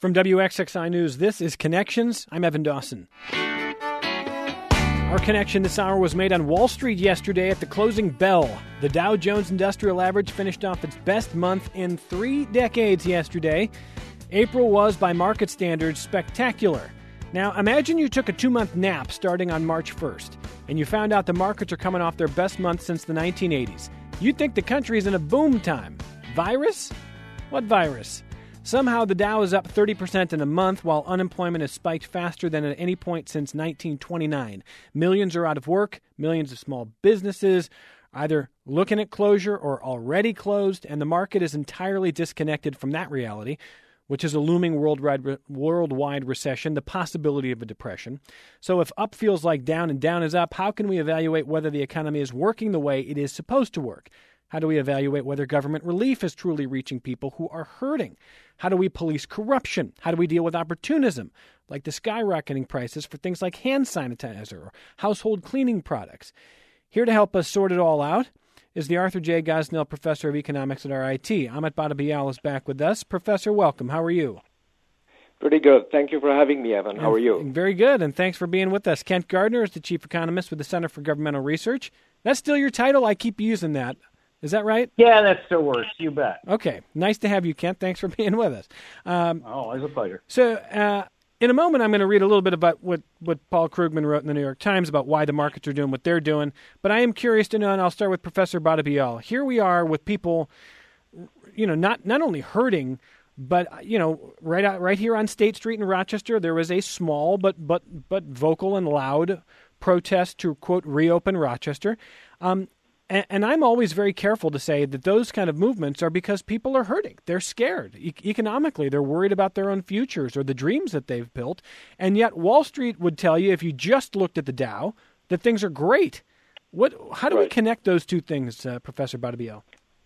From WXXI News, this is Connections. I'm Evan Dawson. Our connection this hour was made on Wall Street yesterday at the closing bell. The Dow Jones Industrial Average finished off its best month in 3 decades yesterday. April was, by market standards, spectacular. Now, imagine you took a 2-month nap starting on March 1st, and you found out the markets are coming off their best month since the 1980s. You'd think the country's in a boom time. Virus? What virus? Somehow the Dow is up 30% in a month, while unemployment has spiked faster than at any point since 1929. Millions are out of work. Millions of small businesses either looking at closure or already closed, and the market is entirely disconnected from that reality, which is a looming worldwide recession, the possibility of a depression. So if up feels like down and down is up, how can we evaluate whether the economy is working the way it is supposed to work? How do we evaluate whether government relief is truly reaching people who are hurting? How do we police corruption? How do we deal with opportunism, like the skyrocketing prices for things like hand sanitizer or household cleaning products? Here to help us sort it all out is the Arthur J. Gosnell Professor of Economics at RIT. Amit Badabial is back with us. Professor, welcome. How are you? Pretty good. Thank you for having me, Evan. How are you? Very good, and thanks for being with us. Kent Gardner is the Chief Economist with the Center for Governmental Research. That's still your title? I keep using that. Is that right? Yeah, that still works. You bet. Okay. Nice to have you, Kent. Thanks for being with us. Always a pleasure. So in a moment, I'm going to read a little bit about what Paul Krugman wrote in the New York Times about why the markets are doing what they're doing. But I am curious to know, and I'll start with Professor Badabial. Here we are with people, not only hurting, but, right here on State Street in Rochester, there was a small but vocal and loud protest to, quote, reopen Rochester. And I'm always very careful to say that those kind of movements are because people are hurting. They're scared. Economically, they're worried about their own futures or the dreams that they've built. And yet Wall Street would tell you, if you just looked at the Dow, that things are great. How do we connect those two things, Professor Badabiel?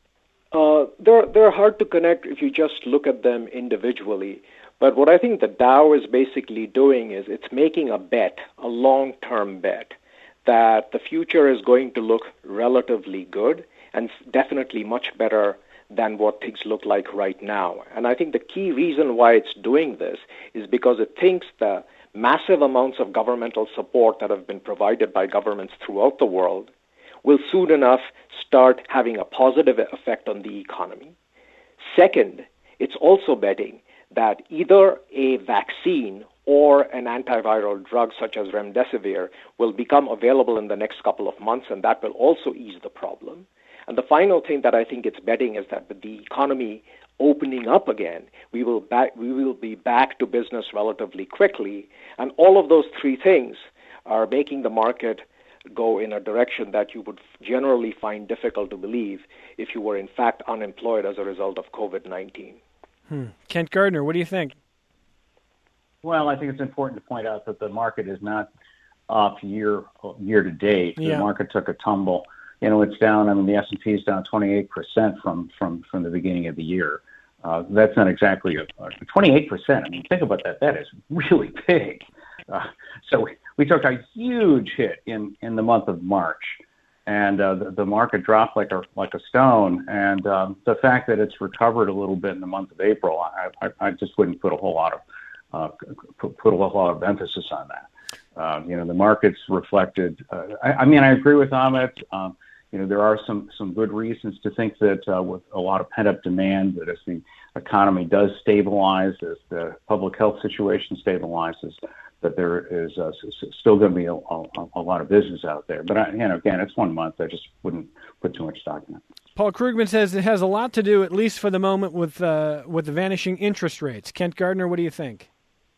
They're hard to connect if you just look at them individually. But what I think the Dow is basically doing is it's making a bet, a long-term bet, that the future is going to look relatively good and definitely much better than what things look like right now. And I think the key reason why it's doing this is because it thinks the massive amounts of governmental support that have been provided by governments throughout the world will soon enough start having a positive effect on the economy. Second, it's also betting that either a vaccine or an antiviral drug such as remdesivir will become available in the next couple of months, and that will also ease the problem. And the final thing that I think it's betting is that with the economy opening up again, we will be back to business relatively quickly. And all of those three things are making the market go in a direction that you would generally find difficult to believe if you were in fact unemployed as a result of COVID-19. Kent Gardner, what do you think? Well, I think it's important to point out that the market is not off year to date. Yeah. The market took a tumble. It's down. The S&P is down 28% from the beginning of the year. That's not exactly 28%. Think about that. That is really big. So we took a huge hit in the month of March, and the market dropped like a stone. And the fact that it's recovered a little bit in the month of April, I just wouldn't put a whole lot of emphasis on that. The markets reflected. I agree with Amit. There are some good reasons to think that with a lot of pent-up demand, that as the economy does stabilize, as the public health situation stabilizes, that there is still going to be a lot of business out there. But again, it's 1 month. I just wouldn't put too much stock in it. Paul Krugman says it has a lot to do, at least for the moment, with the vanishing interest rates. Kent Gardner, what do you think?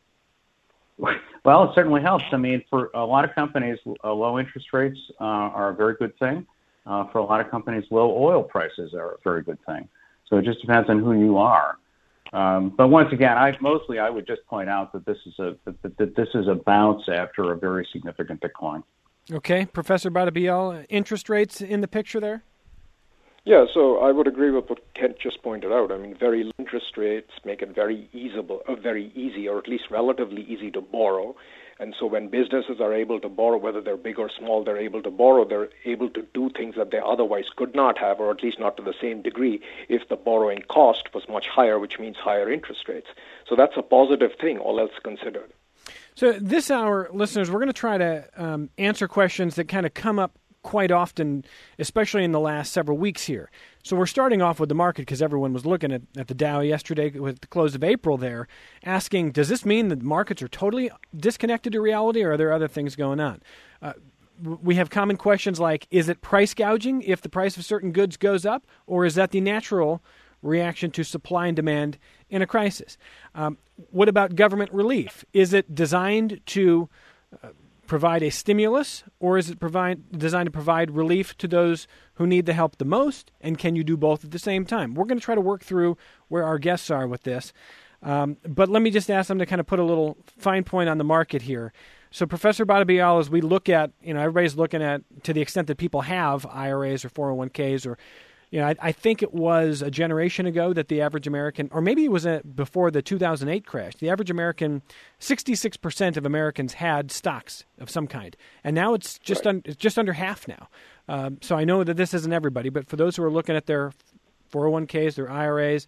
Well, it certainly helps. For a lot of companies, low interest rates are a very good thing. For a lot of companies, low oil prices are a very good thing. So it just depends on who you are. But once again, I would just point out that this is a bounce after a very significant decline. Okay, Professor Badabial, interest rates in the picture there? Yeah, so I would agree with what Kent just pointed out. I mean, very low interest rates make it very easy, or at least relatively easy to borrow. And so when businesses are able to borrow, whether they're big or small, they're able to borrow, they're able to do things that they otherwise could not have, or at least not to the same degree if the borrowing cost was much higher, which means higher interest rates. So that's a positive thing, all else considered. So this hour, listeners, we're going to try to answer questions that kind of come up quite often, especially in the last several weeks here. So we're starting off with the market because everyone was looking at the Dow yesterday with the close of April there, asking, does this mean that markets are totally disconnected to reality, or are there other things going on? We have common questions like, is it price gouging if the price of certain goods goes up, or is that the natural reaction to supply and demand in a crisis? What about government relief? Is it designed to provide a stimulus, or is it designed to provide relief to those who need the help the most? And can you do both at the same time? We're going to try to work through where our guests are with this. But let me just ask them to kind of put a little fine point on the market here. So, Professor Badabial, as we look at, everybody's looking at, to the extent that people have IRAs or 401ks, or I think it was a generation ago that the average American, or maybe it was before the 2008 crash, the average American, 66% of Americans had stocks of some kind. And now it's just it's just under half now. So I know that this isn't everybody, but for those who are looking at their 401ks, their IRAs,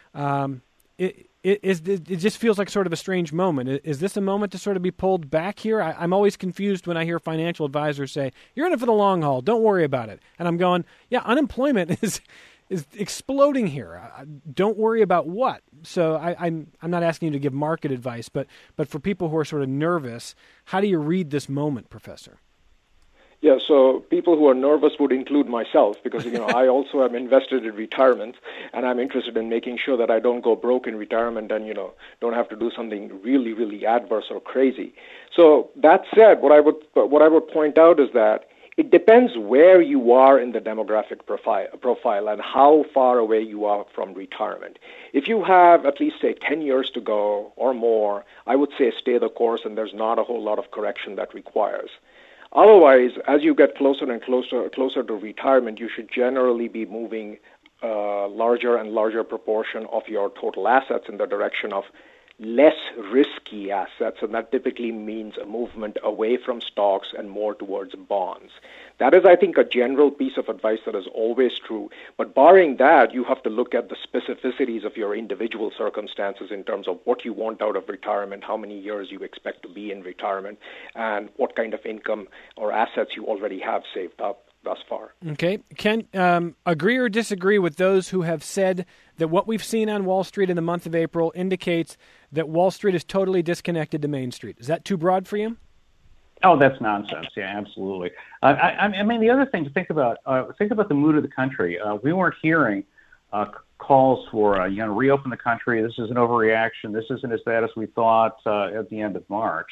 it just feels like sort of a strange moment. Is this a moment to sort of be pulled back here? I'm always confused when I hear financial advisors say, you're in it for the long haul, don't worry about it. And I'm going, yeah, unemployment is exploding here. Don't worry about what? So I'm not asking you to give market advice, but for people who are sort of nervous, how do you read this moment, Professor? Yeah, so people who are nervous would include myself because, I also am invested in retirement, and I'm interested in making sure that I don't go broke in retirement and, don't have to do something really, really adverse or crazy. So that said, what I would point out is that it depends where you are in the demographic profile and how far away you are from retirement. If you have at least, say, 10 years to go or more, I would say stay the course, and there's not a whole lot of correction that requires. Otherwise, as you get closer and closer to retirement, you should generally be moving a larger and larger proportion of your total assets in the direction of less risky assets, and that typically means a movement away from stocks and more towards bonds. That is, I think, a general piece of advice that is always true. But barring that, you have to look at the specificities of your individual circumstances in terms of what you want out of retirement, how many years you expect to be in retirement, and what kind of income or assets you already have saved up thus far. Okay. Ken, agree or disagree with those who have said that what we've seen on Wall Street in the month of April indicates that Wall Street is totally disconnected to Main Street? Is that too broad for you? Oh, that's nonsense. Yeah, absolutely. I mean, the other thing to think about the mood of the country. We weren't hearing calls for, reopen the country. This is an overreaction. This isn't as bad as we thought at the end of March.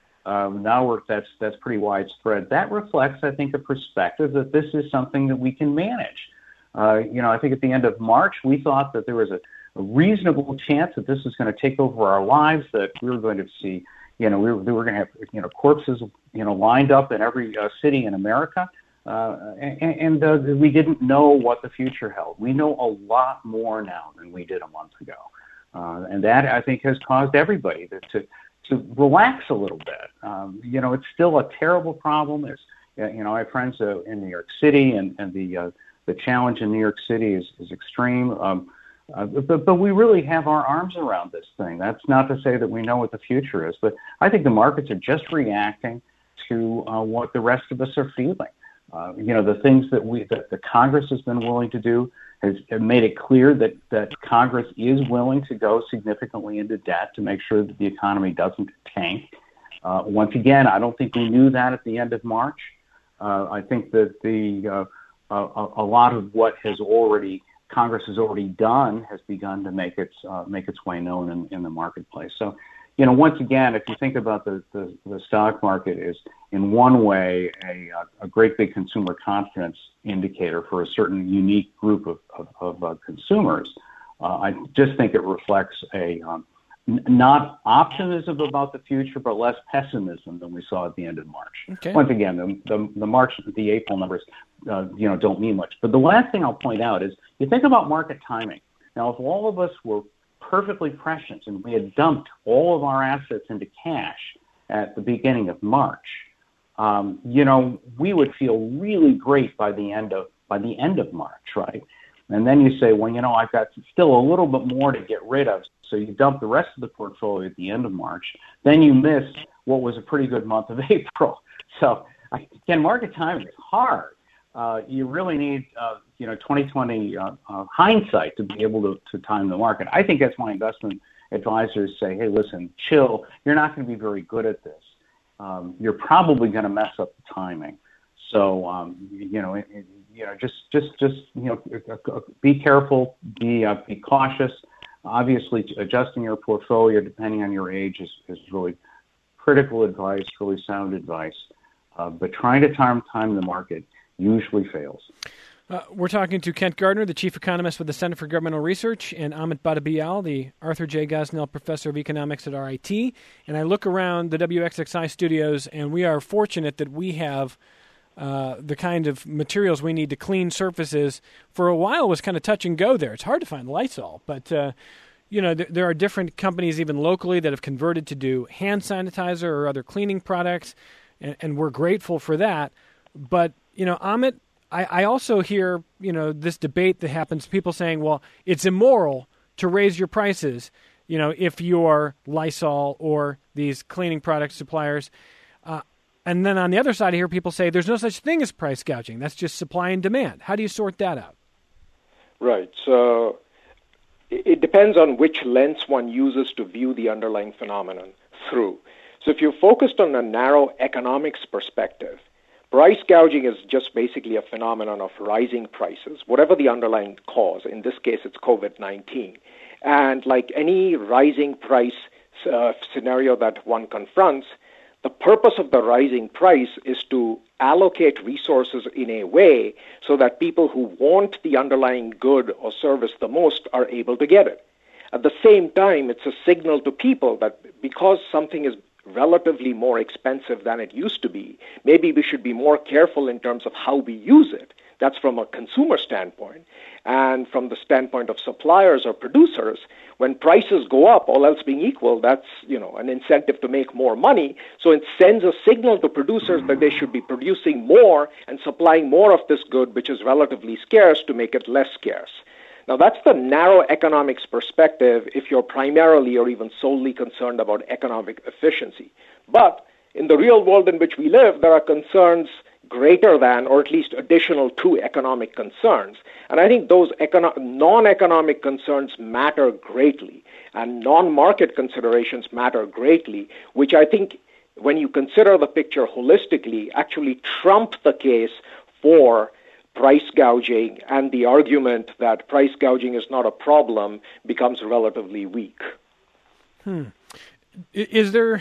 Now that's pretty widespread. That reflects, I think, a perspective that this is something that we can manage. I think at the end of March, we thought that there was a reasonable chance that this was going to take over our lives, that we were going to see, we were going to have, corpses, lined up in every city in America. And we didn't know what the future held. We know a lot more now than we did a month ago. And that, I think, has caused everybody to relax a little bit. It's still a terrible problem. There's, I have friends in New York City, and the challenge in New York City is extreme. But we really have our arms around this thing. That's not to say that we know what the future is, but I think the markets are just reacting to what the rest of us are feeling. The things that the Congress has been willing to do has made it clear that Congress is willing to go significantly into debt to make sure that the economy doesn't tank. Once again, I don't think we knew that at the end of March. I think that a lot of what Congress has already done has begun to make its way known in the marketplace. So, once again, if you think about the stock market is in one way a great big consumer confidence indicator for a certain unique group of consumers, I just think it reflects a not optimism about the future, but less pessimism than we saw at the end of March. Okay. Once again, the April numbers, don't mean much. But the last thing I'll point out is you think about market timing. Now, if all of us were perfectly prescient and we had dumped all of our assets into cash at the beginning of March, we would feel really great by the end of March, right? And then you say, well, I've got still a little bit more to get rid of. So you dump the rest of the portfolio at the end of March. Then you miss what was a pretty good month of April. So again, market timing is hard. You really need, 2020 hindsight to be able to time the market. I think that's why investment advisors say, hey, listen, chill. You're not going to be very good at this. You're probably going to mess up the timing. So, be careful, be cautious. Obviously, adjusting your portfolio depending on your age is really critical advice, really sound advice. But trying to time the market usually fails. We're talking to Kent Gardner, the chief economist with the Center for Governmental Research, and Amit Badabial, the Arthur J. Gosnell Professor of Economics at RIT. And I look around the WXXI studios, and we are fortunate that we have the kind of materials we need to clean surfaces. For a while, it was kind of touch and go there. It's hard to find Lysol, but there are different companies, even locally, that have converted to do hand sanitizer or other cleaning products, and we're grateful for that. But Amit, I also hear, this debate that happens, people saying, well, it's immoral to raise your prices, if you're Lysol or these cleaning product suppliers. And then on the other side, I hear people say there's no such thing as price gouging. That's just supply and demand. How do you sort that out? Right. So it depends on which lens one uses to view the underlying phenomenon through. So if you're focused on a narrow economics perspective, price gouging is just basically a phenomenon of rising prices, whatever the underlying cause. In this case, it's COVID-19. And like any rising price scenario that one confronts, the purpose of the rising price is to allocate resources in a way so that people who want the underlying good or service the most are able to get it. At the same time, it's a signal to people that because something is relatively more expensive than it used to be, maybe we should be more careful in terms of how we use it. That's from a consumer standpoint. And from the standpoint of suppliers or producers, when prices go up, all else being equal, that's an incentive to make more money. So it sends a signal to producers that they should be producing more and supplying more of this good, which is relatively scarce, to make it less scarce. Now, that's the narrow economics perspective if you're primarily or even solely concerned about economic efficiency. But in the real world in which we live, there are concerns greater than, or at least additional to, economic concerns. And I think those non-economic concerns matter greatly, and non-market considerations matter greatly, which I think, when you consider the picture holistically, actually trump the case for price gouging, and the argument that price gouging is not a problem becomes relatively weak. Is there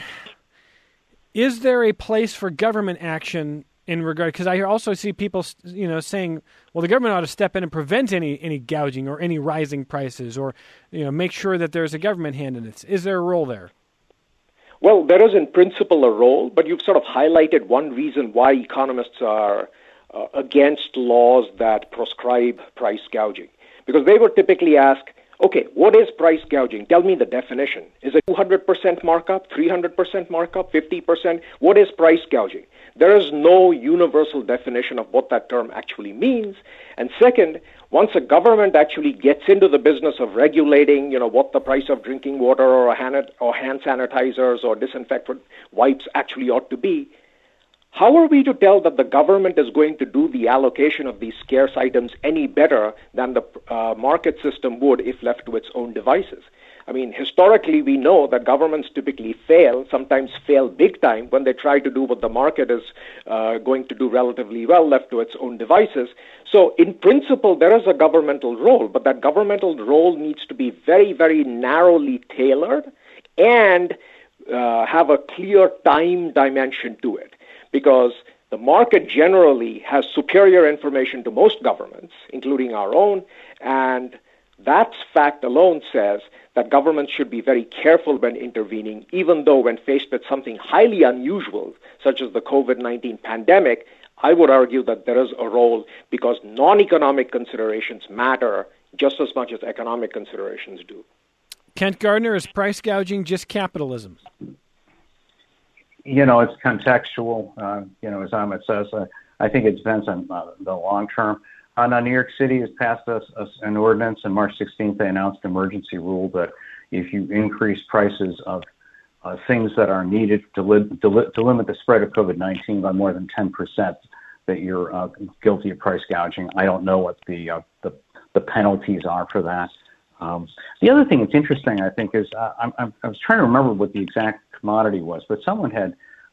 a place for government action in regard? Because I also see people, saying, well, the government ought to step in and prevent any gouging or any rising prices, or make sure that there's a government hand in it. Is there a role there? Well, there is in principle a role, but you've sort of highlighted one reason why economists are against laws that prescribe price gouging. Because they would typically ask, okay, what is price gouging? Tell me the definition. Is it 200% markup, 300% markup, 50%? What is price gouging? There is no universal definition of what that term actually means. And second, once a government actually gets into the business of regulating, what the price of drinking water or hand sanitizers or disinfectant wipes actually ought to be, how are we to tell that the government is going to do the allocation of these scarce items any better than the market system would if left to its own devices? I mean, historically, we know that governments typically fail, sometimes fail big time, when they try to do what the market is going to do relatively well left to its own devices. So in principle, there is a governmental role, but that governmental role needs to be very, very narrowly tailored and have a clear time dimension to it. Because the market generally has superior information to most governments, including our own, and that fact alone says that governments should be very careful when intervening, even though when faced with something highly unusual, such as the COVID-19 pandemic, I would argue that there is a role because non-economic considerations matter just as much as economic considerations do. Kent Gardner, is price gouging just capitalism? It's contextual. As Ahmed says, I think it depends on the long term. Now, New York City has passed an ordinance, and March 16th they announced an emergency rule that if you increase prices of things that are needed to limit the spread of COVID-19 by more than 10%, that you're guilty of price gouging. I don't know what the penalties are for that. The other thing that's interesting, I think, is I was trying to remember what the exact commodity was, but someone had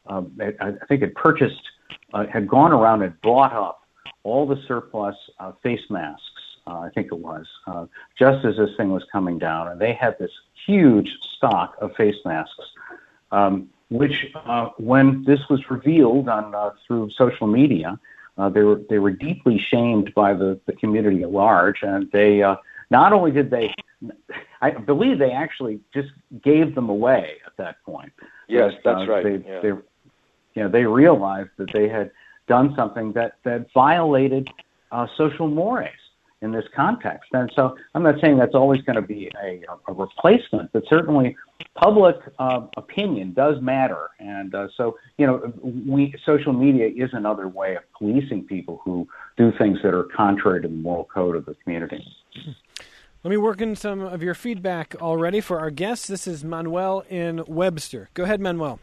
gone around and bought up all the surplus face masks, I think it was, just as this thing was coming down, and they had this huge stock of face masks, which when this was revealed through social media, they were deeply shamed by the community at large, and they not only did they, I believe they actually just gave them away at that point. Yes, that's right. They realized that they had done something that violated social mores in this context. And so I'm not saying that's always going to be a replacement, but certainly public opinion does matter. And social media is another way of policing people who do things that are contrary to the moral code of the community. Let me work in some of your feedback already for our guests. This is Manuel in Webster. Go ahead, Manuel.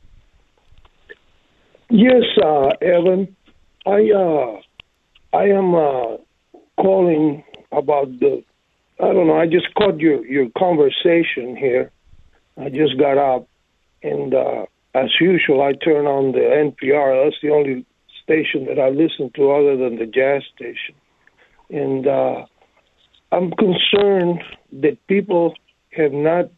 Yes, Evan. I am calling about I just caught your conversation here. I just got up, and as usual, I turn on the NPR. That's the only station that I listen to other than the jazz station. And I'm concerned that people have not,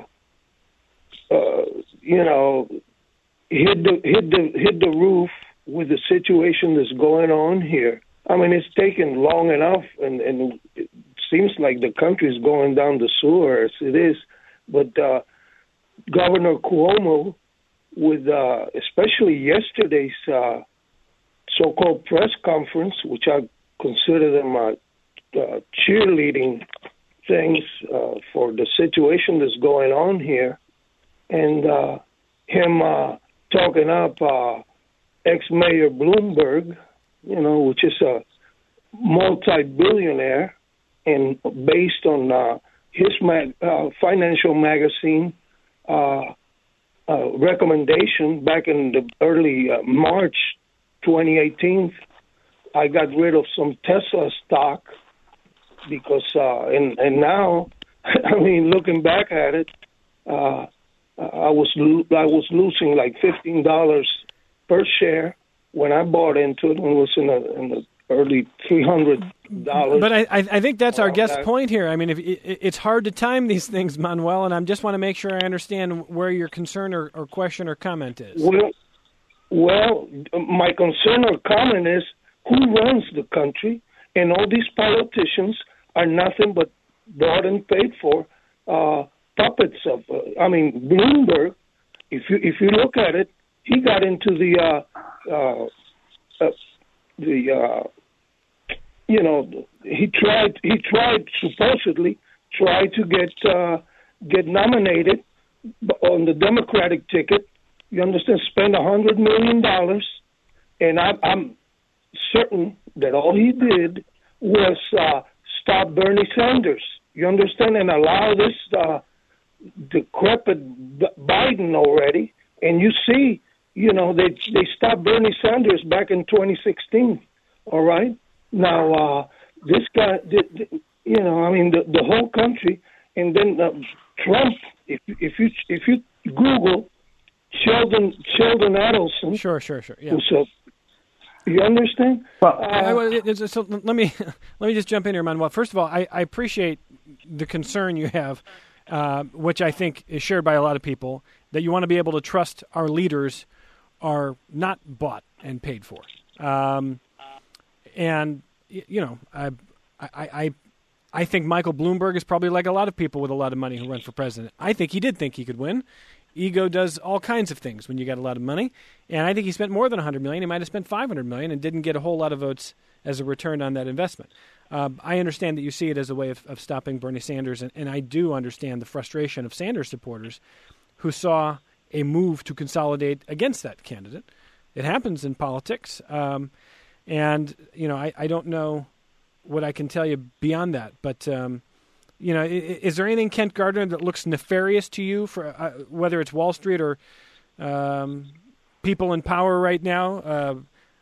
hit the roof with the situation that's going on here. I mean, it's taken long enough, and it seems like the country's going down the sewer as it is. But Governor Cuomo, with especially yesterday's so-called press conference, which I consider them cheerleading things for the situation that's going on here, and him talking up ex-Mayor Bloomberg, which is a multi-billionaire, and based on his financial magazine recommendation back in the early March 2018, I got rid of some Tesla stock because, and now, I mean, looking back at it, I was losing like $15 per share when I bought into it, when it was in the early $300. But I think that's our guest's point here. I mean, it's hard to time these things, Manuel, and I just want to make sure I understand where your concern or question or comment is. Well, my concern or comment is who runs the country, and all these politicians are nothing but bought and paid for puppets of. Bloomberg. If you look at it, he got into he tried supposedly to get nominated on the Democratic ticket. You understand? Spend $100 million, and I'm certain that all he did was stop Bernie Sanders. You understand? And allow this decrepit Biden already. And you see, they stopped Bernie Sanders back in 2016. All right. Now this guy, the whole country, and then Trump. If you Google Sheldon Adelson. Sure. Yeah. You understand? So let me just jump in here, Manuel. First of all, I appreciate the concern you have, which I think is shared by a lot of people, that you want to be able to trust our leaders are not bought and paid for. And I I think Michael Bloomberg is probably like a lot of people with a lot of money who run for president. I think he did think he could win. Ego does all kinds of things when you got a lot of money, and I think he spent more than $100 million. He might have spent $500 million and didn't get a whole lot of votes as a return on that investment. I understand that you see it as a way of stopping Bernie Sanders, and I do understand the frustration of Sanders supporters who saw a move to consolidate against that candidate. It happens in politics, and I don't know what I can tell you beyond that, but is there anything, Kent Gardner, that looks nefarious to you, for whether it's Wall Street or people in power right now?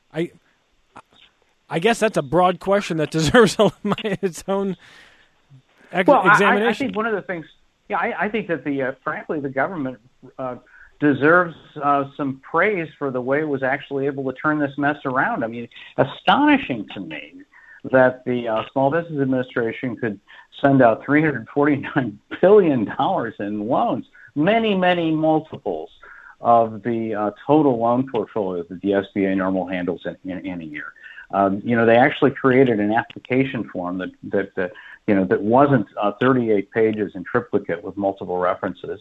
I guess that's a broad question that deserves its own examination. I think one of the things, I think that frankly, the government deserves some praise for the way it was actually able to turn this mess around. I mean, astonishing to me that the Small Business Administration could send out $349 billion in loans, many, many multiples of the total loan portfolio that the SBA normally handles in a year. They actually created an application form that wasn't 38 pages in triplicate with multiple references.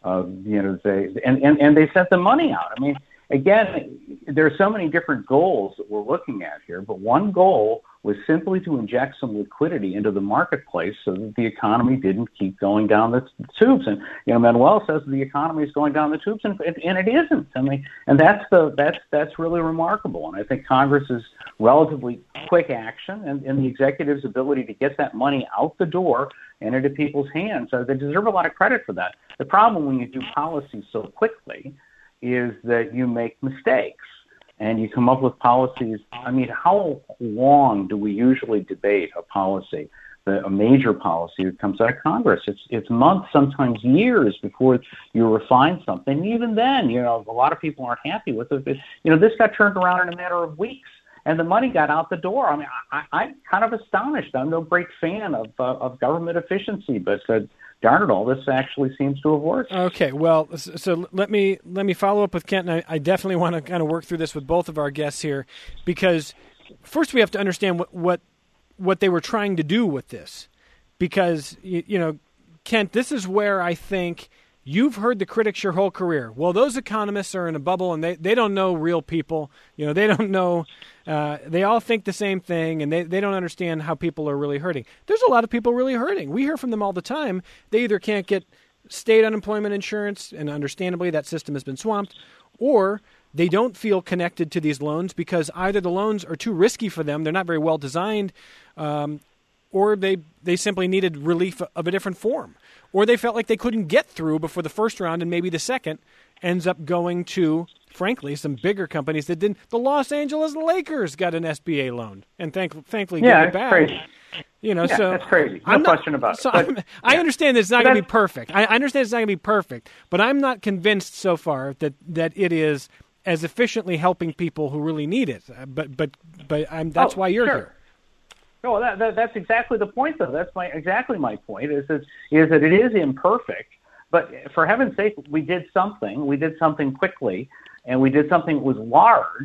They sent the money out. I mean, again, there are so many different goals that we're looking at here, but one goal was simply to inject some liquidity into the marketplace so that the economy didn't keep going down the tubes. And Manuel says the economy is going down the tubes, and it isn't. I mean, and that's really remarkable. And I think Congress's relatively quick action and the executive's ability to get that money out the door and into people's hands, they deserve a lot of credit for that. The problem when you do policy so quickly is that you make mistakes. And you come up with policies. I mean, how long do we usually debate a policy, a major policy that comes out of Congress? It's months, sometimes years before you refine something. Even then, a lot of people aren't happy with it. But, this got turned around in a matter of weeks, and the money got out the door. I mean, I'm kind of astonished. I'm no great fan of government efficiency, but darn it all, this actually seems to have worked. Okay, well, so let me follow up with Kent, and I definitely want to kind of work through this with both of our guests here, because first we have to understand what they were trying to do with this, because, Kent, this is where I think you've heard the critics your whole career. Well, those economists are in a bubble, and they don't know real people. They don't know. They all think the same thing, and they don't understand how people are really hurting. There's a lot of people really hurting. We hear from them all the time. They either can't get state unemployment insurance, and understandably that system has been swamped, or they don't feel connected to these loans because either the loans are too risky for them, they're not very well designed, or they simply needed relief of a different form. Or they felt like they couldn't get through before the first round, and maybe the second ends up going to, frankly, some bigger companies that didn't. The Los Angeles Lakers got an SBA loan, and thankfully got it back. Crazy. So that's crazy. No question about it. So I understand that it's not going to be perfect. I understand it's not going to be perfect, but I'm not convinced so far that it is as efficiently helping people who really need it. But that's why you're here. No, that's exactly the point, though. That's exactly my point. Is that it is imperfect, but for heaven's sake, we did something. We did something quickly, and we did something that was large.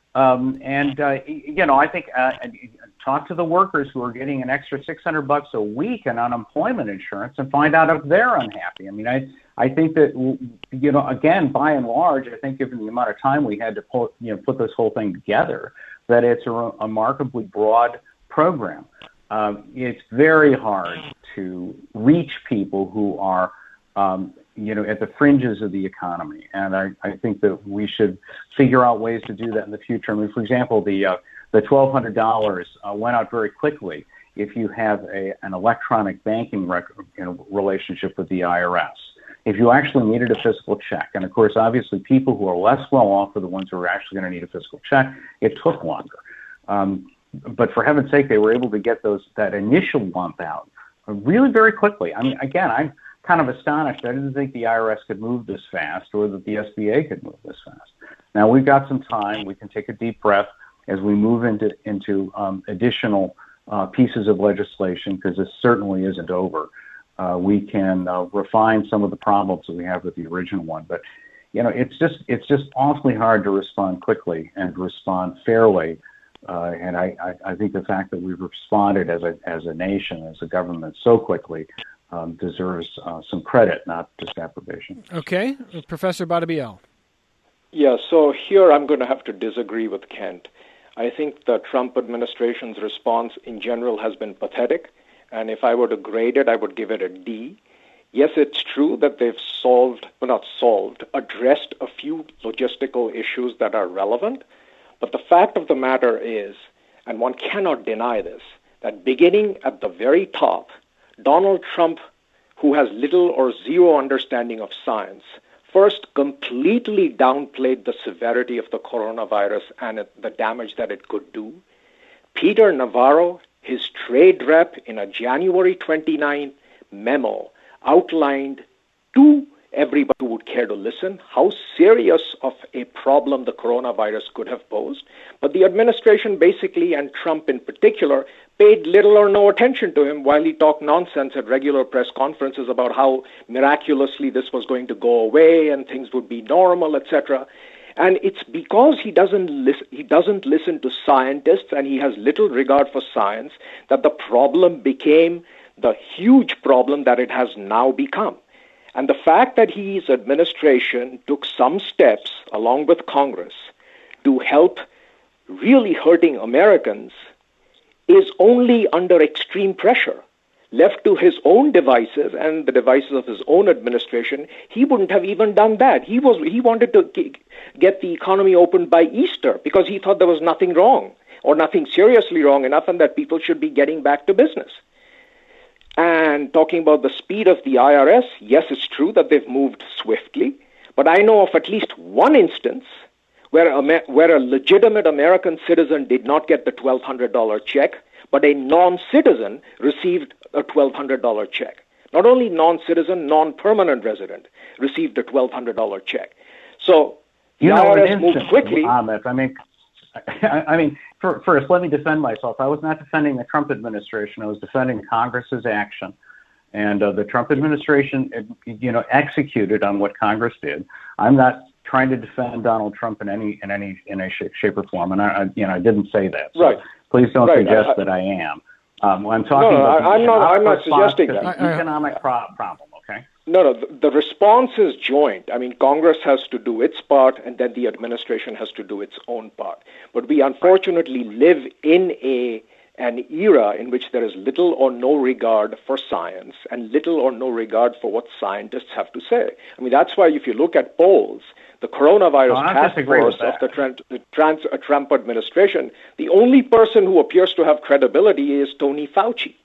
I think talk to the workers who are getting an extra $600 a week in unemployment insurance and find out if they're unhappy. I mean, I think that again, by and large, I think given the amount of time we had to put this whole thing together, that it's a remarkably broad program. It's very hard to reach people who are, at the fringes of the economy, and I think that we should figure out ways to do that in the future. I mean, for example, the $1,200 went out very quickly if you have an electronic banking relationship with the IRS. If you actually needed a physical check, and of course, obviously, people who are less well off are the ones who are actually going to need a physical check. It took longer. But for heaven's sake, they were able to get that initial lump out really very quickly. I mean, again, I'm kind of astonished. I didn't think the IRS could move this fast or that the SBA could move this fast. Now, we've got some time. We can take a deep breath as we move into additional pieces of legislation, because this certainly isn't over. We can refine some of the problems that we have with the original one. But, it's just awfully hard to respond quickly and to respond fairly And I think the fact that we've responded as a nation, as a government, so quickly deserves some credit, not disapprobation. Okay, Professor Badabiel. Yeah, so here I'm going to have to disagree with Kent. I think the Trump administration's response in general has been pathetic, and if I were to grade it, I would give it a D. Yes, it's true that they've addressed a few logistical issues that are relevant, but the fact of the matter is, and one cannot deny this, that beginning at the very top, Donald Trump, who has little or zero understanding of science, first completely downplayed the severity of the coronavirus and the damage that it could do. Peter Navarro, his trade rep, in a January 29 memo, outlined to everybody who would care to listen how serious of a problem the coronavirus could have posed. But the administration basically, and Trump in particular, paid little or no attention to him while he talked nonsense at regular press conferences about how miraculously this was going to go away and things would be normal, etc. And it's because he doesn't listen to scientists and he has little regard for science that the problem became the huge problem that it has now become. And the fact that his administration took some steps, along with Congress, to help really hurting Americans is only under extreme pressure. Left to his own devices and the devices of his own administration, he wouldn't have even done that. He wanted to get the economy opened by Easter because he thought there was nothing wrong or nothing seriously wrong enough and that people should be getting back to business. And talking about the speed of the IRS, yes, it's true that they've moved swiftly, but I know of at least one instance where a legitimate American citizen did not get the $1,200 check, but a non-citizen received a $1,200 check. Not only non-citizen, non-permanent resident received a $1,200 check. So the IRS moved quickly. Amit, I mean, first, let me defend myself. I was not defending the Trump administration. I was defending Congress's action. And the Trump administration, executed on what Congress did. I'm not trying to defend Donald Trump in any shape or form, and I didn't say that. So right. Please don't suggest that I am. I'm talking about I'm not suggesting that. The economic problem. Okay. No, the response is joint. I mean, Congress has to do its part, and then the administration has to do its own part. But we unfortunately live in an era in which there is little or no regard for science and little or no regard for what scientists have to say. I mean, that's why if you look at polls, the coronavirus task force of the Trump administration, the only person who appears to have credibility is Tony Fauci.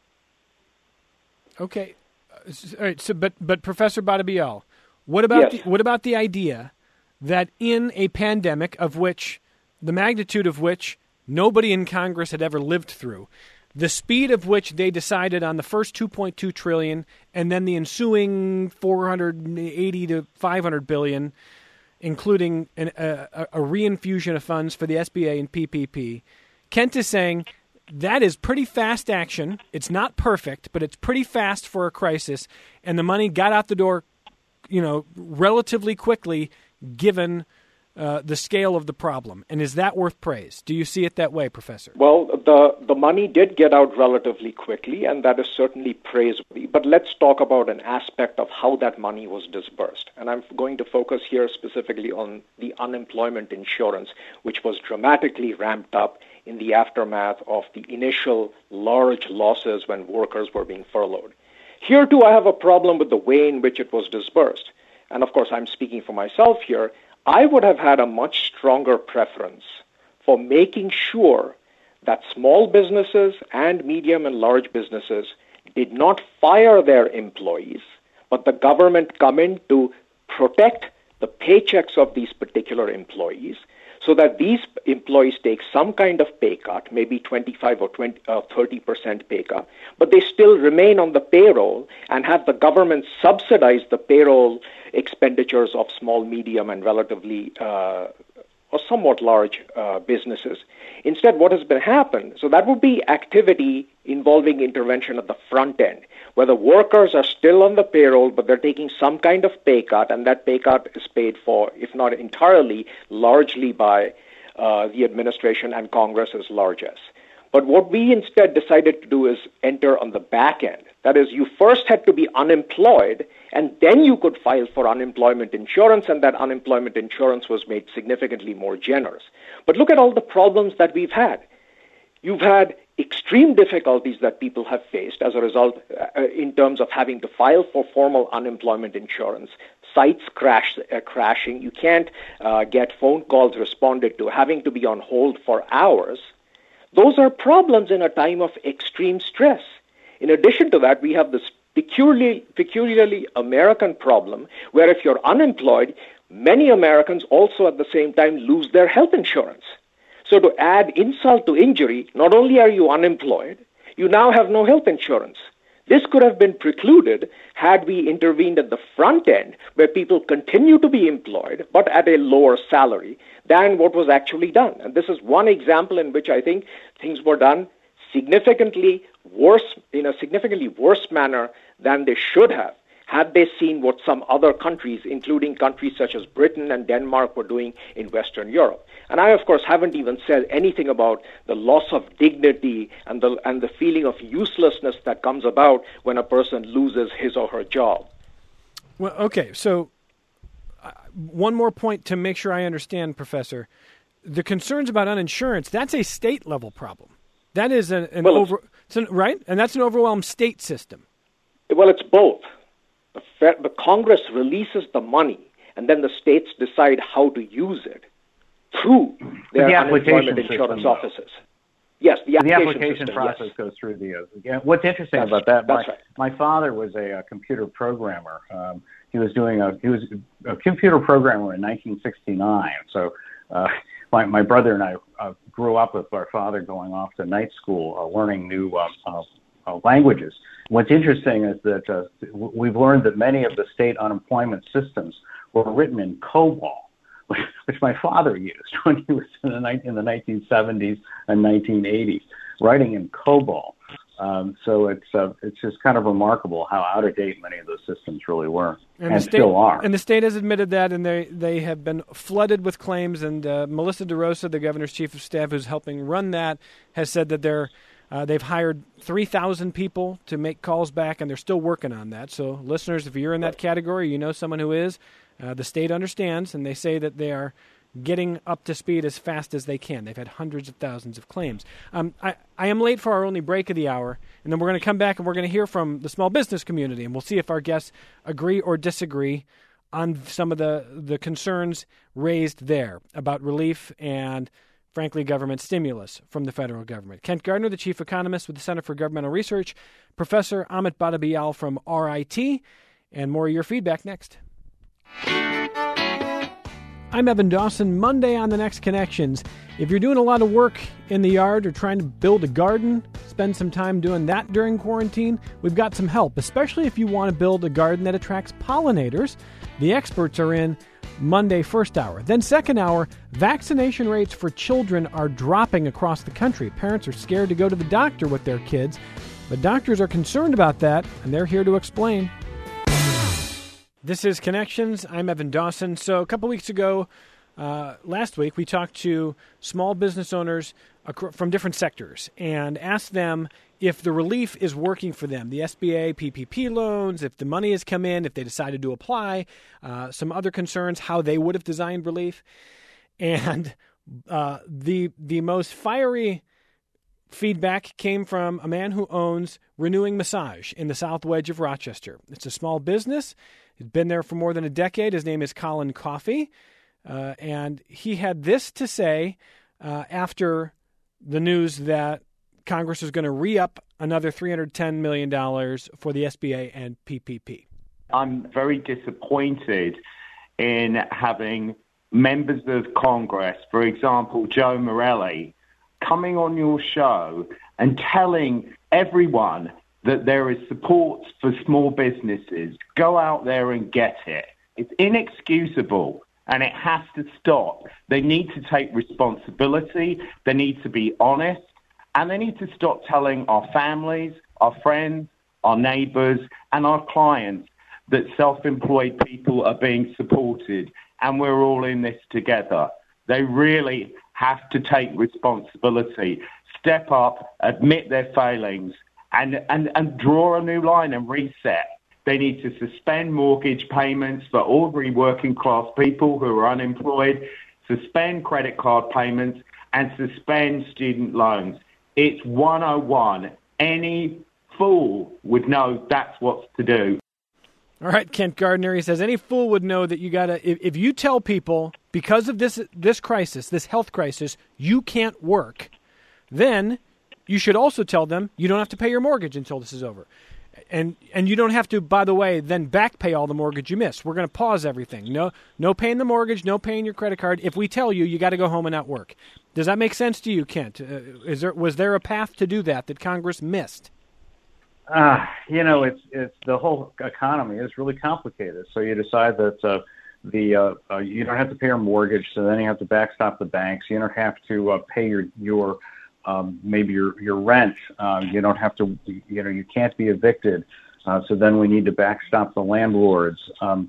Okay. All right, so but Professor Badabiel, what about the idea that in a pandemic of which the magnitude of which nobody in Congress had ever lived through, the speed of which they decided on the first $2.2 trillion and then the ensuing $480 to $500 billion, including a reinfusion of funds for the SBA and PPP, Kent is saying that is pretty fast action. It's not perfect, but it's pretty fast for a crisis, and the money got out the door, relatively quickly, given the scale of the problem. And is that worth praise? Do you see it that way, Professor? Well, the money did get out relatively quickly, and that is certainly praiseworthy. But let's talk about an aspect of how that money was disbursed. And I'm going to focus here specifically on the unemployment insurance, which was dramatically ramped up in the aftermath of the initial large losses when workers were being furloughed. Here, too, I have a problem with the way in which it was disbursed. And, of course, I'm speaking for myself here. I would have had a much stronger preference for making sure that small businesses and medium and large businesses did not fire their employees, but the government come in to protect the paychecks of these particular employees, so that these employees take some kind of pay cut, maybe 25 or 30% pay cut, but they still remain on the payroll and have the government subsidize the payroll expenditures of small, medium, and relatively or somewhat large businesses. Instead, what has been happened, so that would be activity involving intervention at the front end, where the workers are still on the payroll, but they're taking some kind of pay cut, and that pay cut is paid for, if not entirely, largely by the administration and Congress as large as. But what we instead decided to do is enter on the back end. That is, you first had to be unemployed, and then you could file for unemployment insurance, and that unemployment insurance was made significantly more generous. But look at all the problems that we've had. You've had extreme difficulties that people have faced as a result in terms of having to file for formal unemployment insurance. Sites crashing. You can't get phone calls responded to, having to be on hold for hours. Those are problems in a time of extreme stress. In addition to that, we have this peculiarly American problem where if you're unemployed, many Americans also at the same time lose their health insurance. So to add insult to injury, not only are you unemployed, you now have no health insurance. This could have been precluded had we intervened at the front end, where people continue to be employed, but at a lower salary than what was actually done. And this is one example in which I think things were done significantly worse, in a significantly worse manner than they should have, had they seen what some other countries, including countries such as Britain and Denmark, were doing in Western Europe. And I, of course, haven't even said anything about the loss of dignity and the feeling of uselessness that comes about when a person loses his or her job. Well, okay, so one more point to make sure I understand, Professor. The concerns about uninsurance, that's a state-level problem. That is right? And that's an overwhelmed state system. Well, it's both. The Congress releases the money, and then the states decide how to use it through their unemployment insurance offices. Yes, the application process goes through the. What's interesting about that? My father was a computer programmer. He was a computer programmer in 1969. So my brother and I grew up with our father going off to night school, learning new languages. What's interesting is that we've learned that many of the state unemployment systems were written in COBOL, which my father used when he was in the 1970s and 1980s, writing in COBOL. So it's just kind of remarkable how out of date many of those systems really were, and still are. And the state has admitted that, and they have been flooded with claims. And Melissa DeRosa, the governor's chief of staff, who's helping run that, has said that they've hired 3,000 people to make calls back, and they're still working on that. So, listeners, if you're in that category, you know someone who is. The state understands, and they say that they are getting up to speed as fast as they can. They've had hundreds of thousands of claims. I am late for our only break of the hour, and then we're going to come back and we're going to hear from the small business community, and we'll see if our guests agree or disagree on some of the concerns raised there about relief and, frankly, government stimulus from the federal government. Kent Gardner, the chief economist with the Center for Governmental Research, Professor Amit Badabial from RIT, and more of your feedback next. I'm Evan Dawson. Monday on The Next Connections. If you're doing a lot of work in the yard or trying to build a garden, spend some time doing that during quarantine, we've got some help, especially if you want to build a garden that attracts pollinators. The experts are in Monday first hour. Then second hour, vaccination rates for children are dropping across the country. Parents are scared to go to the doctor with their kids, but doctors are concerned about that, and they're here to explain. This is Connections. I'm Evan Dawson. So a couple weeks ago, last week, we talked to small business owners from different sectors and asked them if the relief is working for them, the SBA PPP loans, if the money has come in, if they decided to apply, some other concerns, how they would have designed relief. And the most fiery feedback came from a man who owns Renewing Massage in the South Wedge of Rochester. It's a small business. He's been there for more than a decade. His name is Colin Coffey. And he had this to say after the news that Congress is going to re-up another $310 million for the SBA and PPP. I'm very disappointed in having members of Congress, for example, Joe Morelli, coming on your show and telling everyone that there is support for small businesses. Go out there and get it. It's inexcusable, and it has to stop. They need to take responsibility. They need to be honest, and they need to stop telling our families, our friends, our neighbors, and our clients that self-employed people are being supported, and we're all in this together. They really have to take responsibility, step up, admit their failings, and draw a new line and reset. They need to suspend mortgage payments for ordinary working class people who are unemployed, suspend credit card payments, and suspend student loans. It's 101. Any fool would know that's what's to do. All right, Kent Gardner, he says, any fool would know that you got to, if you tell people because of this crisis, this health crisis, you can't work, then you should also tell them you don't have to pay your mortgage until this is over. And you don't have to, by the way, then back pay all the mortgage you missed. We're going to pause everything. No paying the mortgage, no paying your credit card. If we tell you, you got to go home and not work. Does that make sense to you, Kent? Was there a path to do that Congress missed? It's the whole economy is really complicated. So you decide that you don't have to pay your mortgage, so then you have to backstop the banks. You don't have to pay your maybe your rent. You don't have to. You can't be evicted. So then we need to backstop the landlords.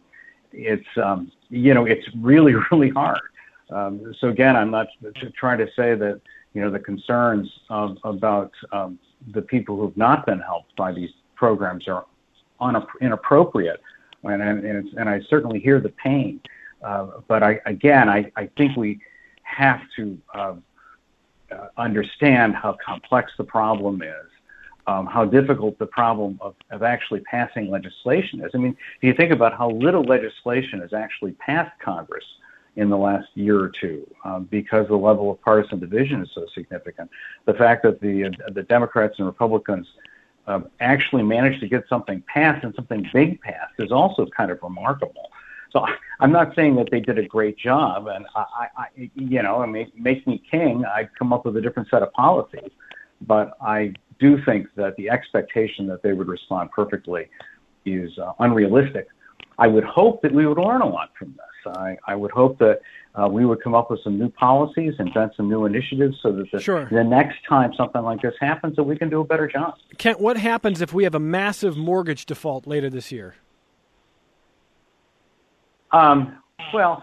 It's really really hard. So again, I'm not trying to say that the concerns about the people who've not been helped by these programs are inappropriate, and I certainly hear the pain. But I think we have to understand how complex the problem is, how difficult the problem of actually passing legislation is. I mean, if you think about how little legislation has actually passed Congress in the last year or two, because the level of partisan division is so significant. The fact that the Democrats and Republicans actually managed to get something passed and something big passed is also kind of remarkable. So I'm not saying that they did a great job, and make me king, I'd come up with a different set of policies. But I do think that the expectation that they would respond perfectly is unrealistic. I would hope that we would learn a lot from this. I would hope that we would come up with some new policies, invent some new initiatives so that the next time something like this happens, that we can do a better job. Kent, what happens if we have a massive mortgage default later this year? Well,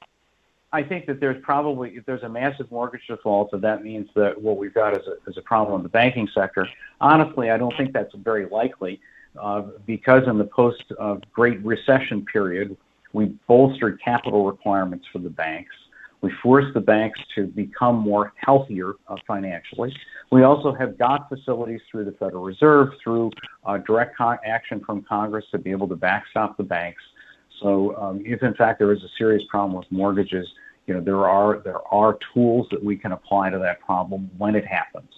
I think that if there's a massive mortgage default, that means that what we've got is a problem in the banking sector. Honestly, I don't think that's very likely. Because in the post-Great Recession period, we bolstered capital requirements for the banks. We forced the banks to become more healthier financially. We also have got facilities through the Federal Reserve, through direct action from Congress to be able to backstop the banks. So if, in fact, there is a serious problem with mortgages, there are tools that we can apply to that problem when it happens.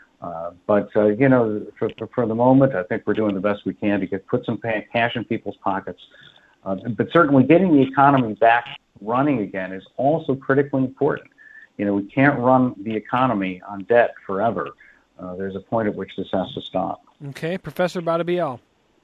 But for the moment, I think we're doing the best we can to put some cash in people's pockets. But certainly getting the economy back running again is also critically important. We can't run the economy on debt forever. There's a point at which this has to stop. Okay, Professor Badabiel.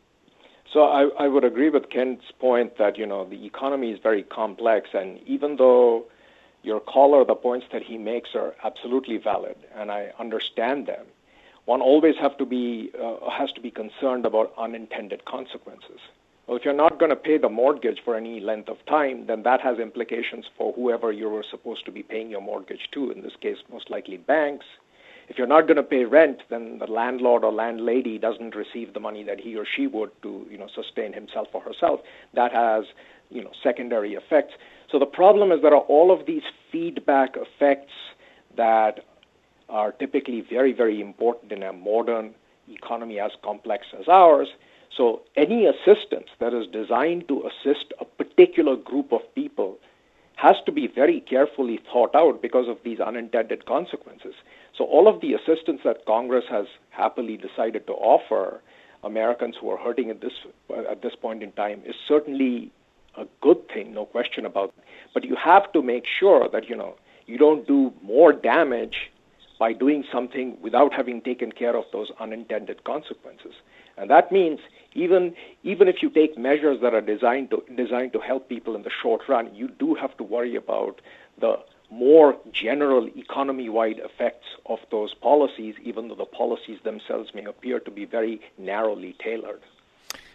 So I would agree with Kent's point that, the economy is very complex, and even though your caller, the points that he makes are absolutely valid, and I understand them, one always has to be concerned about unintended consequences. Well, if you're not going to pay the mortgage for any length of time, then that has implications for whoever you were supposed to be paying your mortgage to, in this case, most likely banks. If you're not going to pay rent, then the landlord or landlady doesn't receive the money that he or she would to, sustain himself or herself. That has, secondary effects. So the problem is there are all of these feedback effects that are typically very, very important in a modern economy as complex as ours. So any assistance that is designed to assist a particular group of people has to be very carefully thought out because of these unintended consequences. So all of the assistance that Congress has happily decided to offer Americans who are hurting at this point in time is certainly a good thing, no question about it. But you have to make sure that, you don't do more damage by doing something without having taken care of those unintended consequences. And that means even if you take measures that are designed to help people in the short run, you do have to worry about the more general economy-wide effects of those policies, even though the policies themselves may appear to be very narrowly tailored.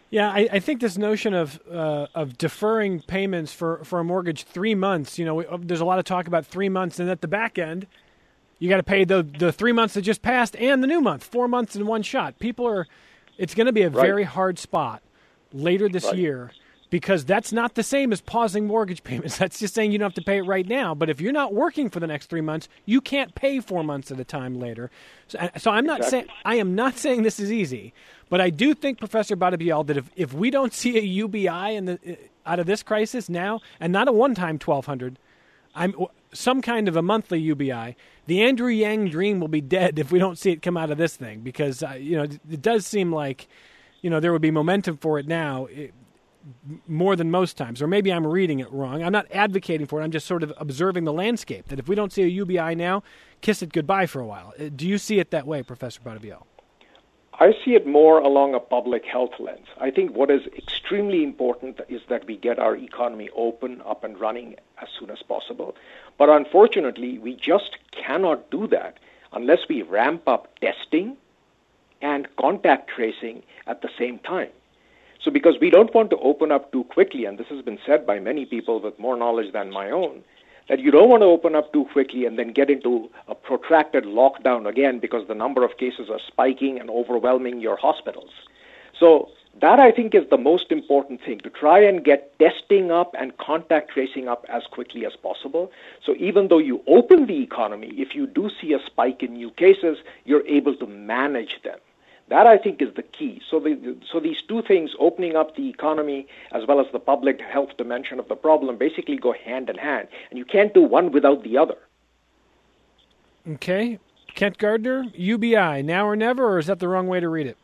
Yeah, I think this notion of deferring payments for a mortgage 3 months, there's a lot of talk about 3 months, and at the back end, you got to pay the 3 months that just passed and the new month, 4 months in one shot. It's going to be a very hard spot later this year, because that's not the same as pausing mortgage payments. That's just saying you don't have to pay it right now. But if you're not working for the next 3 months, you can't pay 4 months at a time later. So I am not saying this is easy, but I do think, Professor Badabiel, that if we don't see a UBI out of this crisis now, and not a one-time 1,200, some kind of a monthly UBI, the Andrew Yang dream will be dead if we don't see it come out of this thing, because it does seem like there would be momentum for it now. More than most times, or maybe I'm reading it wrong. I'm not advocating for it. I'm just sort of observing the landscape, that if we don't see a UBI now, kiss it goodbye for a while. Do you see it that way, Professor Badabiel? I see it more along a public health lens. I think what is extremely important is that we get our economy open, up and running as soon as possible. But unfortunately, we just cannot do that unless we ramp up testing and contact tracing at the same time. So because we don't want to open up too quickly, and this has been said by many people with more knowledge than my own, that you don't want to open up too quickly and then get into a protracted lockdown again because the number of cases are spiking and overwhelming your hospitals. So that, I think, is the most important thing, to try and get testing up and contact tracing up as quickly as possible. So even though you open the economy, if you do see a spike in new cases, you're able to manage them. That, I think, is the key. So these two things, opening up the economy as well as the public health dimension of the problem, basically go hand in hand. And you can't do one without the other. Okay. Kent Gardner, UBI, now or never, or is that the wrong way to read it?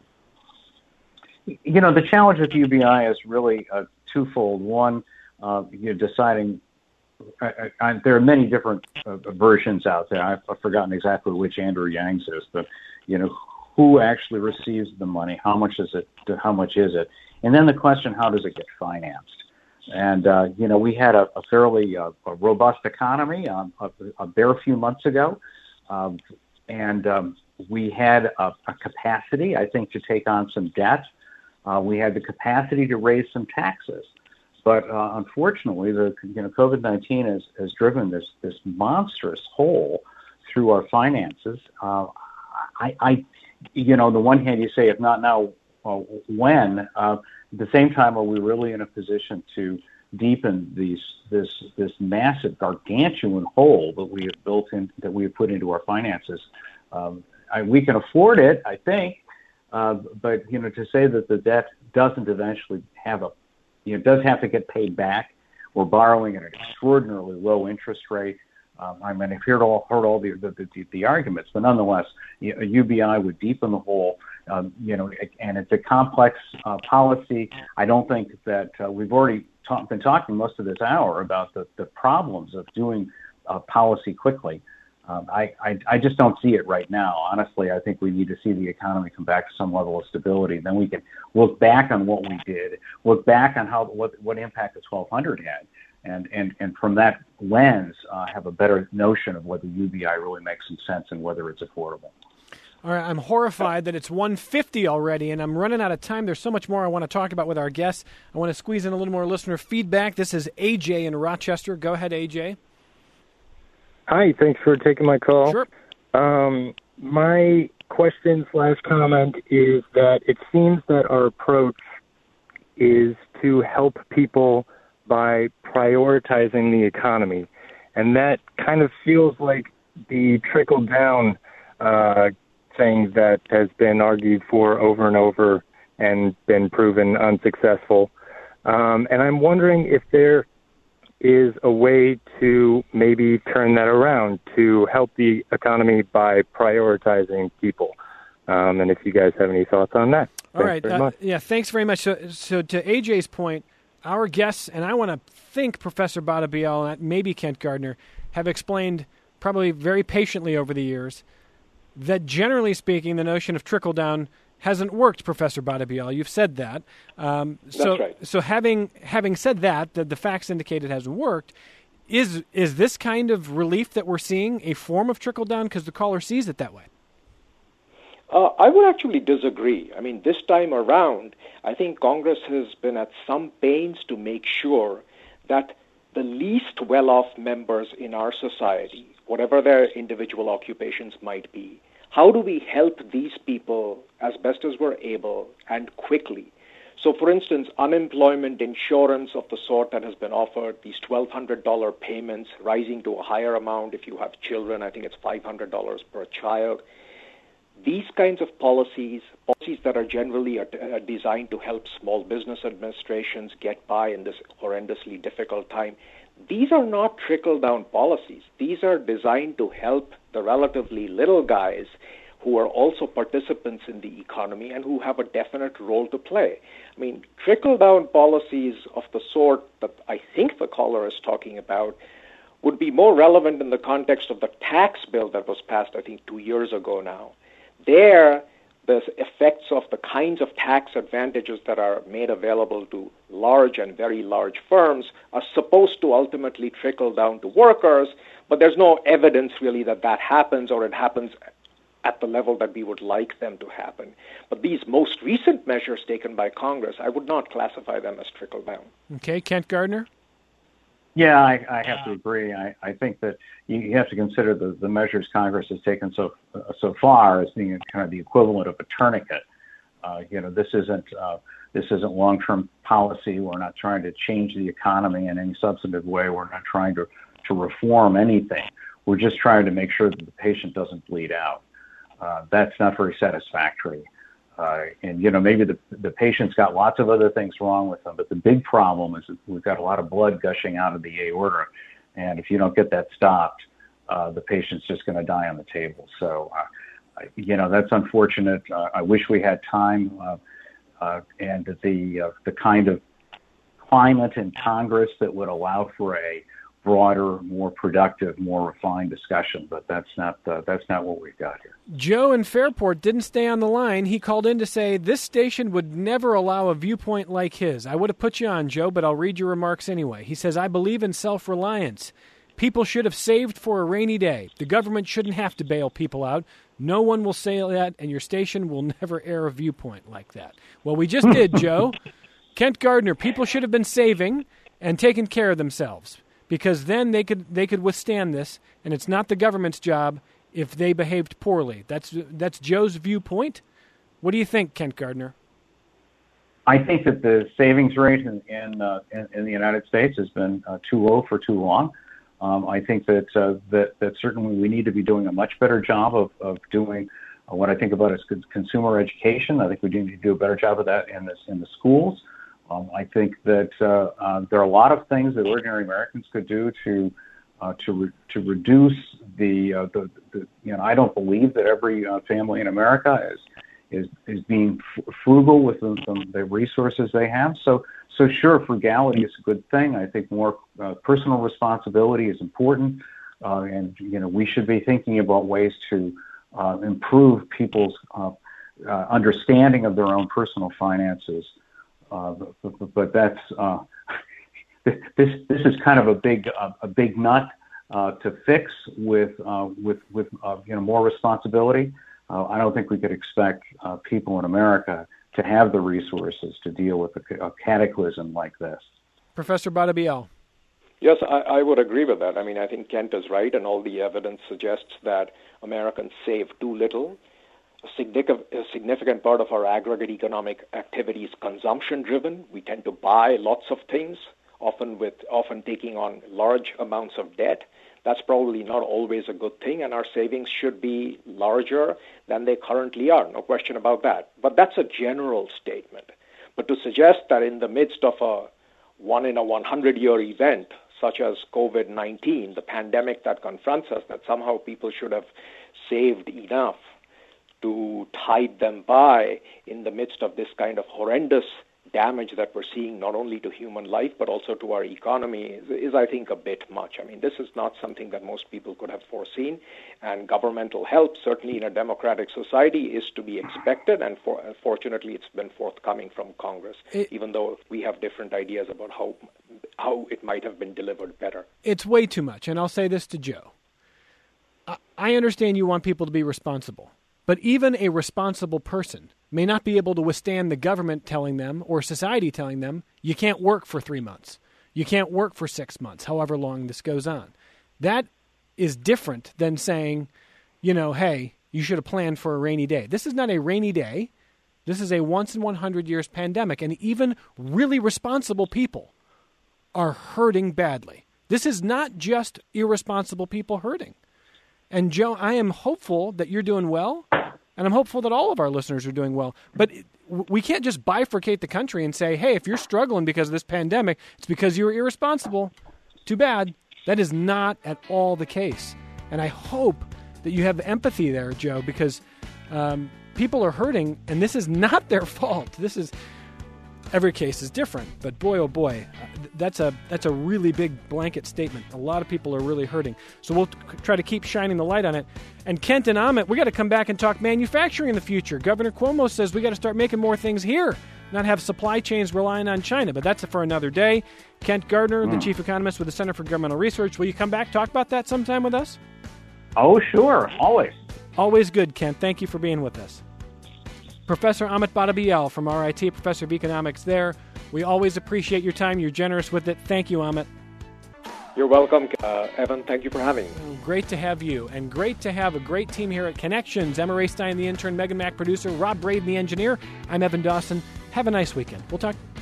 The challenge with UBI is really twofold. One, you're deciding, there are many different versions out there. I've forgotten exactly which Andrew Yang's is, but, who actually receives the money? How much is it? And then the question, how does it get financed? And, we had a fairly robust economy a bare few months ago. And we had a capacity, I think, to take on some debt. We had the capacity to raise some taxes. But unfortunately, COVID-19 has driven this monstrous hole through our finances. The one hand you say, if not now, when? At the same time, are we really in a position to deepen this massive, gargantuan hole that we have that we have put into our finances? We can afford it, I think, but to say that the debt doesn't eventually does have to get paid back. We're borrowing at an extraordinarily low interest rate. I've heard all the arguments, but nonetheless, a UBI would deepen the hole, and it's a complex policy. I don't think that we've already been talking most of this hour about the problems of doing policy quickly. I just don't see it right now. Honestly, I think we need to see the economy come back to some level of stability. Then we can look back on what we did, look back on what impact the 1,200 had. And from that lens, have a better notion of whether UBI really makes some sense and whether it's affordable. All right, I'm horrified that it's 1:50 already, and I'm running out of time. There's so much more I want to talk about with our guests. I want to squeeze in a little more listener feedback. This is AJ in Rochester. Go ahead, AJ. Hi, thanks for taking my call. Sure. My question/comment is that it seems that our approach is to help people by prioritizing the economy. And that kind of feels like the trickle-down thing that has been argued for over and over and been proven unsuccessful. And I'm wondering if there is a way to maybe turn that around to help the economy by prioritizing people. And if you guys have any thoughts on that. All right. Yeah, thanks very much. So to AJ's point, our guests, and I want to think Professor Badabiel and maybe Kent Gardner, have explained probably very patiently over the years that generally speaking, the notion of trickle-down hasn't worked, Professor Badabiel. You've said that. That's right. So having said that, the facts indicate it hasn't worked, is this kind of relief that we're seeing a form of trickle-down because the caller sees it that way? I would actually disagree. I mean, this time around, I think Congress has been at some pains to make sure that the least well-off members in our society, whatever their individual occupations might be, how do we help these people as best as we're able and quickly? So, for instance, unemployment insurance of the sort that has been offered, these $1,200 payments rising to a higher amount if you have children, I think it's $500 per child. These kinds of policies that are generally designed to help small business administrations get by in this horrendously difficult time, these are not trickle-down policies. These are designed to help the relatively little guys who are also participants in the economy and who have a definite role to play. I mean, trickle-down policies of the sort that I think the caller is talking about would be more relevant in the context of the tax bill that was passed, I think, 2 years ago now. There, the effects of the kinds of tax advantages that are made available to large and very large firms are supposed to ultimately trickle down to workers, but there's no evidence really that that happens, or it happens at the level that we would like them to happen. But these most recent measures taken by Congress, I would not classify them as trickle down. Okay, Kent Gardner? Yeah, I have to agree. I think that you have to consider the measures Congress has taken so far as being kind of the equivalent of a tourniquet. This isn't long-term policy. We're not trying to change the economy in any substantive way. We're not trying to reform anything. We're just trying to make sure that the patient doesn't bleed out. That's not very satisfactory. And maybe the patient's got lots of other things wrong with them, but the big problem is that we've got a lot of blood gushing out of the aorta, and if you don't get that stopped, the patient's just going to die on the table. So, that's unfortunate. I wish we had time and the kind of climate in Congress that would allow for a broader, more productive, more refined discussion, but that's not what we've got here. Joe in Fairport didn't stay on the line. He called in to say this station would never allow a viewpoint like his. I would have put you on, Joe, but I'll read your remarks anyway. He says, I believe in self-reliance. People should have saved for a rainy day. The government shouldn't have to bail people out. No one will say that, and your station will never air a viewpoint like that. Well, we just did, Joe. Kent Gardner, people should have been saving and taking care of themselves, because then they could withstand this, and it's not the government's job if they behaved poorly. That's Joe's viewpoint. What do you think, Kent Gardner? I think that the savings rate in the United States has been too low for too long. I think that certainly we need to be doing a much better job of doing what I think about as consumer education. I think we need to do a better job of that in the schools. I think that there are a lot of things that ordinary Americans could do to reduce the I don't believe that every family in America is being frugal with the resources they have. So sure, frugality is a good thing. I think more personal responsibility is important, and we should be thinking about ways to improve people's understanding of their own personal finances. But that's this is kind of a big nut to fix with more responsibility. I don't think we could expect people in America to have the resources to deal with a cataclysm like this. Professor Badabiel. Yes, I would agree with that. I mean, I think Kent is right, and all the evidence suggests that Americans save too little. A significant part of our aggregate economic activity is consumption-driven. We tend to buy lots of things, often taking on large amounts of debt. That's probably not always a good thing, and our savings should be larger than they currently are, no question about that. But that's a general statement. But to suggest that in the midst of a 1-in-a-100-year event, such as COVID-19, the pandemic that confronts us, that somehow people should have saved enough to tide them by in the midst of this kind of horrendous damage that we're seeing not only to human life but also to our economy is I think, a bit much. I mean, this is not something that most people could have foreseen, and governmental help, certainly in a democratic society, is to be expected, and fortunately it's been forthcoming from Congress, even though we have different ideas about how it might have been delivered better. It's way too much, and I'll say this to Joe. I understand you want people to be responsible. But even a responsible person may not be able to withstand the government telling them or society telling them, you can't work for 3 months. You can't work for 6 months, however long this goes on. That is different than saying, hey, you should have planned for a rainy day. This is not a rainy day. This is a once in 100 years pandemic, and even really responsible people are hurting badly. This is not just irresponsible people hurting. And Joe, I am hopeful that you're doing well, and I'm hopeful that all of our listeners are doing well. But we can't just bifurcate the country and say, hey, if you're struggling because of this pandemic, it's because you were irresponsible. Too bad. That is not at all the case. And I hope that you have empathy there, Joe, because people are hurting, and this is not their fault. Every case is different, but boy, oh boy, that's a really big blanket statement. A lot of people are really hurting. So we'll try to keep shining the light on it. And Kent and Amit, we got to come back and talk manufacturing in the future. Governor Cuomo says we got to start making more things here, not have supply chains relying on China, but that's for another day. Kent Gardner, the chief economist with the Center for Governmental Research. Will you come back, talk about that sometime with us? Oh, sure. Always. Always good, Kent. Thank you for being with us. Professor Amit Badabiel from RIT, Professor of Economics there. We always appreciate your time. You're generous with it. Thank you, Amit. You're welcome, Evan. Thank you for having me. Great to have you, and great to have a great team here at Connections. Emma Ray Stein, the intern, Megan Mack, producer, Rob Braden, the engineer. I'm Evan Dawson. Have a nice weekend. We'll talk